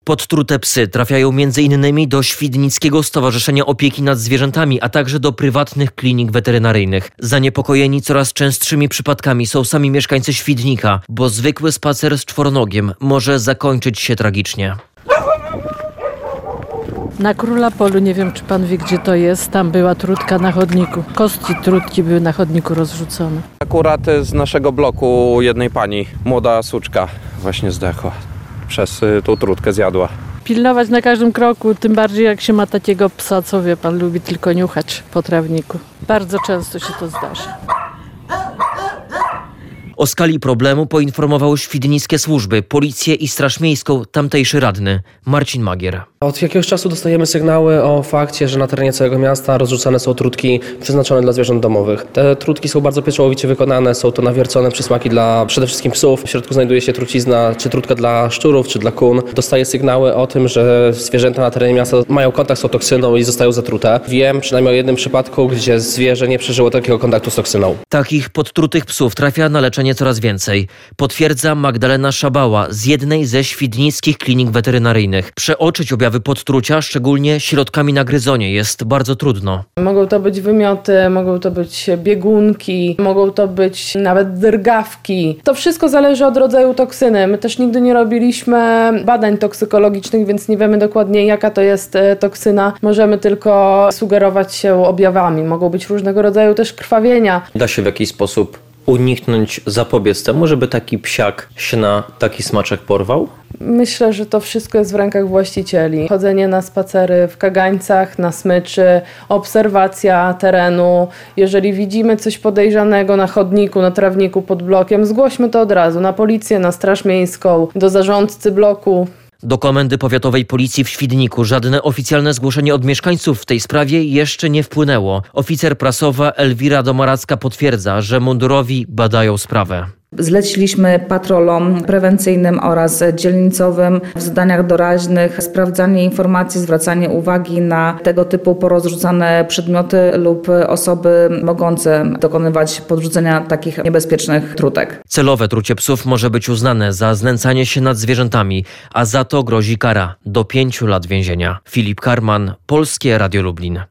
Podtrute psy trafiają m.in. do Świdnickiego Stowarzyszenia Opieki nad Zwierzętami, a także do prywatnych klinik weterynaryjnych. Zaniepokojeni coraz częstszymi przypadkami są sami mieszkańcy Świdnika, bo zwykły spacer z czworonogiem może zakończyć się tragicznie. Na Króla Polu, nie wiem czy pan wie gdzie to jest, tam była trutka na chodniku. Kostki trutki były na chodniku rozrzucone. Akurat z naszego bloku jednej pani, młoda suczka, właśnie zdechła. Przez tą trutkę zjadła. Pilnować na każdym kroku, tym bardziej jak się ma takiego psa, co wie pan, lubi tylko niuchać po trawniku. Bardzo często się to zdarza. O skali problemu poinformowały świdnickie służby, policję i Straż Miejską tamtejszy radny Marcin Magier. Od jakiegoś czasu dostajemy sygnały o fakcie, że na terenie całego miasta rozrzucane są trutki przeznaczone dla zwierząt domowych. Te trutki są bardzo pieczołowicie wykonane, są to nawiercone przysmaki dla przede wszystkim psów. W środku znajduje się trucizna, czy trutka dla szczurów, czy dla kun. Dostaję sygnały o tym, że zwierzęta na terenie miasta mają kontakt z tą toksyną i zostają zatrute. Wiem przynajmniej o jednym przypadku, gdzie zwierzę nie przeżyło takiego kontaktu z toksyną. Takich podtrutych psów trafia na leczenie coraz więcej. Potwierdza Magdalena Szabała z jednej ze świdnickich klinik weterynaryjnych. Przeoczyć objawy podtrucia, szczególnie środkami na gryzonie, jest bardzo trudno. Mogą to być wymioty, mogą to być biegunki, mogą to być nawet drgawki. To wszystko zależy od rodzaju toksyny. My też nigdy nie robiliśmy badań toksykologicznych, więc nie wiemy dokładnie jaka to jest toksyna. Możemy tylko sugerować się objawami. Mogą być różnego rodzaju też krwawienia. Da się w jakiś sposób uniknąć, zapobiec temu, żeby taki psiak się na taki smaczek porwał? Myślę, że to wszystko jest w rękach właścicieli. Chodzenie na spacery w kagańcach, na smyczy, obserwacja terenu. Jeżeli widzimy coś podejrzanego na chodniku, na trawniku pod blokiem, zgłośmy to od razu na policję, na Straż Miejską, do zarządcy bloku. Do Komendy Powiatowej Policji w Świdniku żadne oficjalne zgłoszenie od mieszkańców w tej sprawie jeszcze nie wpłynęło. Oficer prasowa Elwira Domaracka potwierdza, że mundurowi badają sprawę. Zleciliśmy patrolom prewencyjnym oraz dzielnicowym w zadaniach doraźnych sprawdzanie informacji, zwracanie uwagi na tego typu porozrzucane przedmioty lub osoby mogące dokonywać podrzucenia takich niebezpiecznych trutek. Celowe trucie psów może być uznane za znęcanie się nad zwierzętami, a za to grozi kara do 5 lat więzienia. Filip Karman, Polskie Radio Lublin.